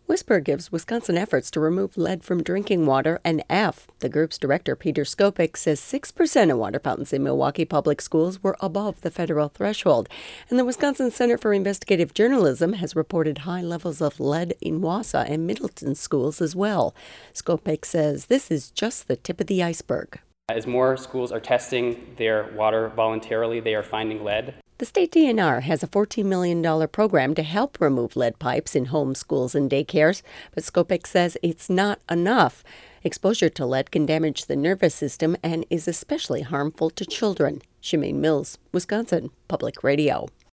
Whisper gives Wisconsin efforts to remove lead from drinking water an F. The group's director, Peter Skopik, says 6% of water fountains in Milwaukee public schools were above the federal threshold. And the Wisconsin Center for Investigative Journalism has reported high levels of lead in Wausau and Middleton schools as well. Skopik says this is just the tip of the iceberg. As more schools are testing their water voluntarily, they are finding lead. The state DNR has a $14 million program to help remove lead pipes in homes, schools, and daycares, but Skopik says it's not enough. Exposure to lead can damage the nervous system and is especially harmful to children. Shemaine Mills, Wisconsin Public Radio.